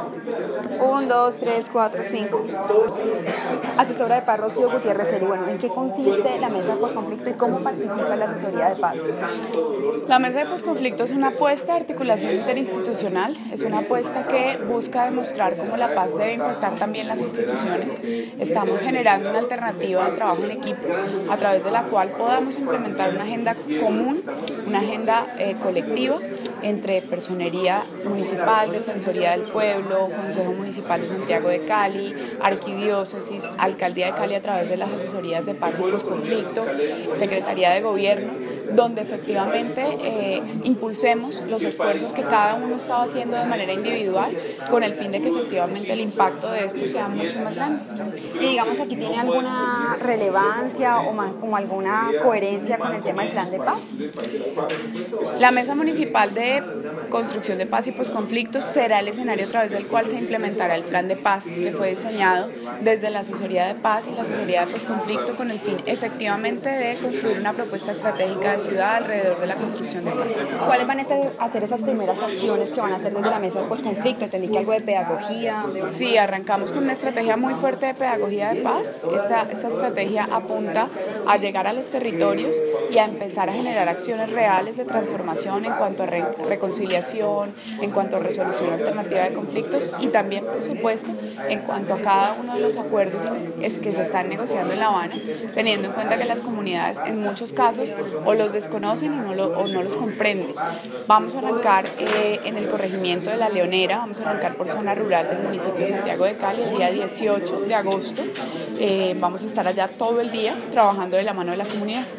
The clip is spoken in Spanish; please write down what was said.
1, 2, 3, 4, 5. Asesora de paz Rocío Gutiérrez Eli. Bueno, ¿en qué consiste la mesa de posconflicto y cómo participa en la asesoría de paz? La mesa de posconflicto es una apuesta de articulación interinstitucional, es una apuesta que busca demostrar cómo la paz debe impactar también las instituciones. Estamos generando una alternativa de trabajo en equipo a través de la cual podamos implementar una agenda común, una agenda colectiva entre Personería Municipal, Defensoría del Pueblo, Consejo Municipal de Santiago de Cali, Arquidiócesis, Alcaldía de Cali a través de las asesorías de paz y posconflicto, Secretaría de Gobierno, donde efectivamente impulsemos los esfuerzos que cada uno estaba haciendo de manera individual con el fin de que efectivamente el impacto de esto sea mucho más grande. Y digamos, aquí tiene alguna relevancia o alguna coherencia con el tema del plan de paz. La Mesa Municipal de Construcción de Paz y Posconflictos será el escenario a través del cual se implementará el plan de paz que fue diseñado desde la asesoría de paz y la asesoría de posconflicto con el fin efectivamente de construir una propuesta estratégica de ciudad alrededor de la construcción de paz. ¿Cuáles van a ser esas primeras acciones que van a hacer desde la mesa de posconflicto? Entendí que algo de pedagogía. Sí, arrancamos con una estrategia muy fuerte de pedagogía de paz. Esta estrategia apunta a llegar a los territorios y a empezar a generar acciones reales de transformación en cuanto a reconciliación, en cuanto a resolución alternativa de conflictos y también, por supuesto, en cuanto a cada uno de los acuerdos que se están negociando en La Habana, teniendo en cuenta que las comunidades en muchos casos o los desconocen o no los comprenden. Vamos a arrancar en el corregimiento de La Leonera, vamos a arrancar por zona rural del municipio de Santiago de Cali el día 18 de agosto. Vamos a estar allá todo el día trabajando de la mano de la comunidad.